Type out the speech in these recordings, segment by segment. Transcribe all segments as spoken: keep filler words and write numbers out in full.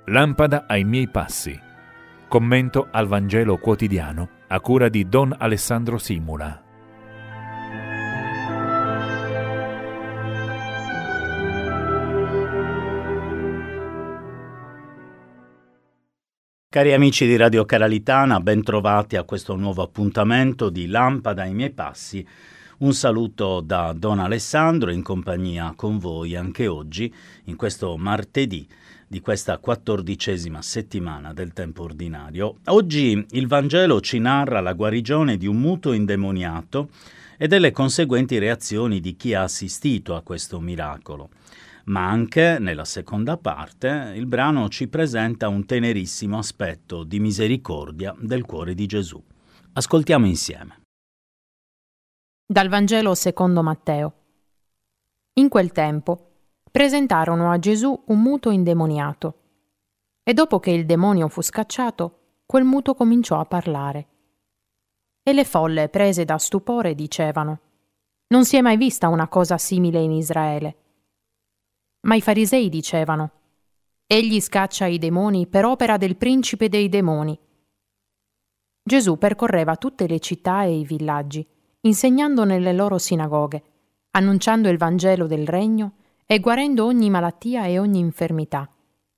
Lampada ai miei passi. Commento al Vangelo quotidiano a cura di Don Alessandro Simula. Cari amici di Radio Caralitana, ben trovati a questo nuovo appuntamento di Lampada ai miei passi. Un saluto da Don Alessandro in compagnia con voi anche oggi, in questo martedì di questa quattordicesima settimana del tempo ordinario. Oggi il Vangelo ci narra la guarigione di un muto indemoniato e delle conseguenti reazioni di chi ha assistito a questo miracolo. Ma anche, nella seconda parte, il brano ci presenta un tenerissimo aspetto di misericordia del cuore di Gesù. Ascoltiamo insieme. Dal Vangelo secondo Matteo. In quel tempo presentarono a Gesù un muto indemoniato, e dopo che il demonio fu scacciato, quel muto cominciò a parlare. E le folle, prese da stupore, dicevano: «Non si è mai vista una cosa simile in Israele». Ma i farisei dicevano: «Egli scaccia i demoni per opera del principe dei demoni». Gesù percorreva tutte le città e i villaggi, insegnando nelle loro sinagoghe, annunciando il Vangelo del Regno e guarendo ogni malattia e ogni infermità.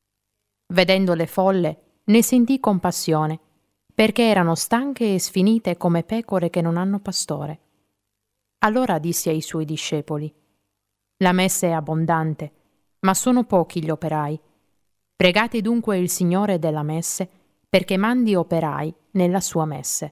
Vedendo le folle, ne sentì compassione, perché erano stanche e sfinite come pecore che non hanno pastore. Allora disse ai suoi discepoli: «La messe è abbondante, ma sono pochi gli operai. Pregate dunque il Signore della messe, perché mandi operai nella sua messe».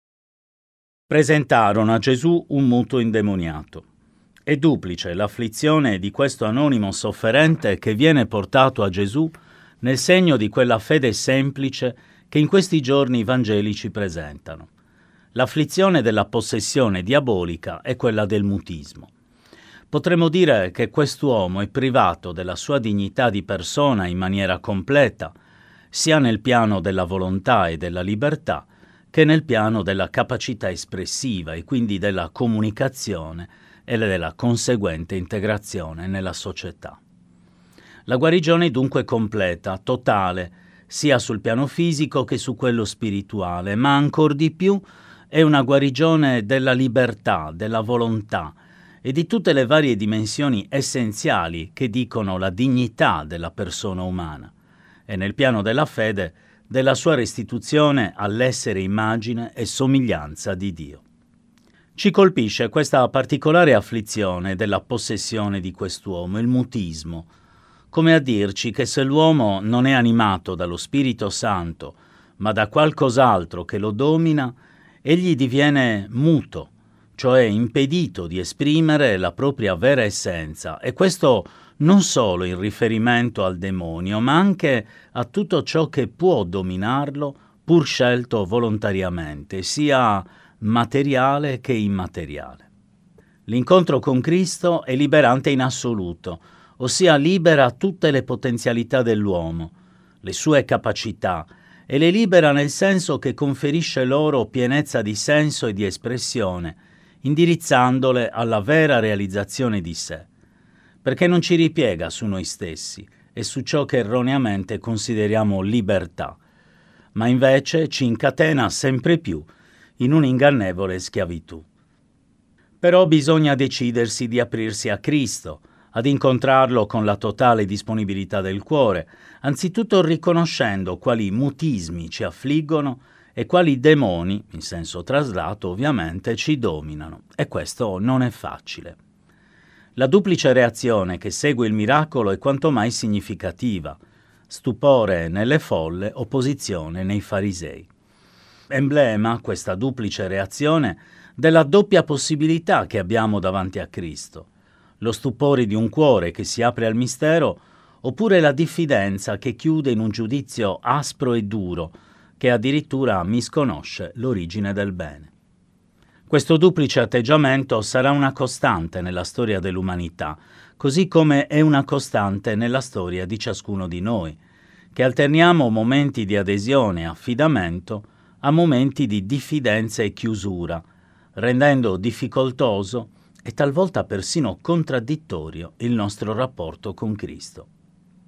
Presentarono a Gesù un muto indemoniato. È duplice l'afflizione di questo anonimo sofferente che viene portato a Gesù nel segno di quella fede semplice che in questi giorni i Vangeli ci presentano. L'afflizione della possessione diabolica è quella del mutismo. Potremmo dire che quest'uomo è privato della sua dignità di persona in maniera completa, sia nel piano della volontà e della libertà, che nel piano della capacità espressiva e quindi della comunicazione e della conseguente integrazione nella società. La guarigione è dunque completa, totale, sia sul piano fisico che su quello spirituale, ma ancor di più è una guarigione della libertà, della volontà e di tutte le varie dimensioni essenziali che dicono la dignità della persona umana e nel piano della fede della sua restituzione all'essere immagine e somiglianza di Dio. Ci colpisce questa particolare afflizione della possessione di quest'uomo, il mutismo, come a dirci che se l'uomo non è animato dallo Spirito Santo, ma da qualcos'altro che lo domina, egli diviene muto, cioè impedito di esprimere la propria vera essenza, e questo non solo in riferimento al demonio, ma anche a tutto ciò che può dominarlo pur scelto volontariamente, sia materiale che immateriale. L'incontro con Cristo è liberante in assoluto, ossia libera tutte le potenzialità dell'uomo, le sue capacità, e le libera nel senso che conferisce loro pienezza di senso e di espressione, indirizzandole alla vera realizzazione di sé, perché non ci ripiega su noi stessi e su ciò che erroneamente consideriamo libertà, ma invece ci incatena sempre più in un'ingannevole schiavitù. Però bisogna decidersi di aprirsi a Cristo, ad incontrarlo con la totale disponibilità del cuore, anzitutto riconoscendo quali mutismi ci affliggono e quali demoni, in senso traslato ovviamente, ci dominano, e questo non è facile. La duplice reazione che segue il miracolo è quanto mai significativa: stupore nelle folle, opposizione nei farisei. Emblema, questa duplice reazione, della doppia possibilità che abbiamo davanti a Cristo: lo stupore di un cuore che si apre al mistero, oppure la diffidenza che chiude in un giudizio aspro e duro, che addirittura misconosce l'origine del bene. Questo duplice atteggiamento sarà una costante nella storia dell'umanità, così come è una costante nella storia di ciascuno di noi, che alterniamo momenti di adesione e affidamento a momenti di diffidenza e chiusura, rendendo difficoltoso e talvolta persino contraddittorio il nostro rapporto con Cristo.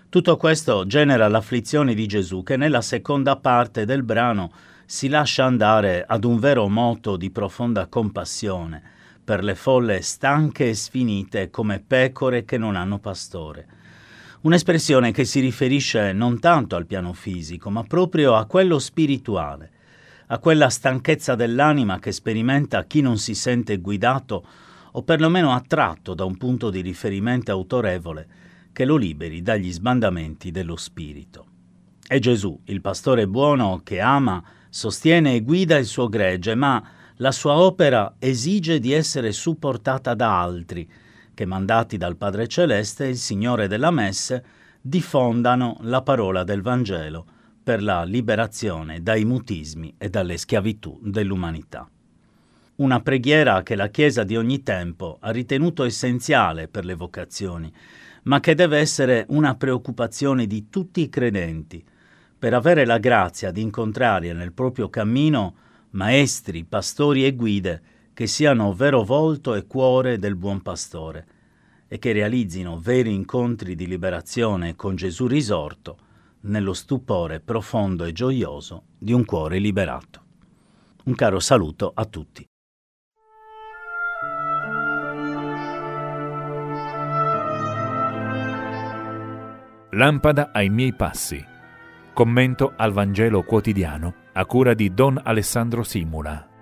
Tutto questo genera l'afflizione di Gesù, che nella seconda parte del brano si lascia andare ad un vero moto di profonda compassione per le folle stanche e sfinite come pecore che non hanno pastore. Un'espressione che si riferisce non tanto al piano fisico, ma proprio a quello spirituale, a quella stanchezza dell'anima che sperimenta chi non si sente guidato o perlomeno attratto da un punto di riferimento autorevole che lo liberi dagli sbandamenti dello spirito. È Gesù, il pastore buono, che ama, sostiene e guida il suo gregge, ma la sua opera esige di essere supportata da altri, che mandati dal Padre Celeste, il Signore della Messe, diffondano la parola del Vangelo per la liberazione dai mutismi e dalle schiavitù dell'umanità. Una preghiera che la Chiesa di ogni tempo ha ritenuto essenziale per le vocazioni, ma che deve essere una preoccupazione di tutti i credenti, per avere la grazia di incontrare nel proprio cammino maestri, pastori e guide che siano vero volto e cuore del buon pastore e che realizzino veri incontri di liberazione con Gesù risorto nello stupore profondo e gioioso di un cuore liberato. Un caro saluto a tutti. Lampada ai miei passi. Commento al Vangelo quotidiano a cura di Don Alessandro Simula.